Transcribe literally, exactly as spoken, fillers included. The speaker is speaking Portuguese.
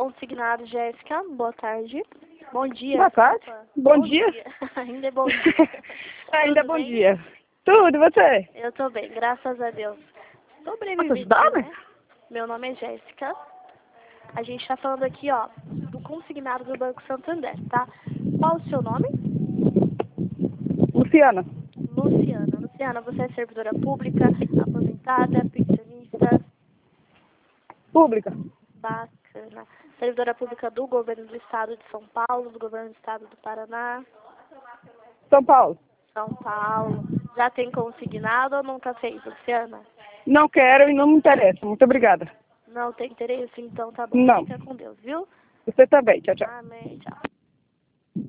consignado, Jéssica. Boa tarde. Bom dia. Boa tarde. Bom, bom dia. dia. Ainda é bom dia. Ainda é bom bem? dia. Tudo, e você? Eu tô bem, graças a Deus. Quantos Sobrevivendo, nomes? né? Meu nome é Jéssica. A gente tá falando aqui, ó, do consignado do Banco Santander, tá? Qual o seu nome? Luciana. Luciana. Luciana, você é servidora pública, aposentada, pensionista? Pública. Bacana. Servidora pública do governo do estado de São Paulo, do governo do estado do Paraná? São Paulo. São Paulo. Já tem consignado ou nunca fez, Luciana? Não quero e não me interessa. Muito obrigada. Não tem interesse? Então tá bom. Não. Fica com Deus, viu? Você também. Tchau, tchau. Amém. Tchau.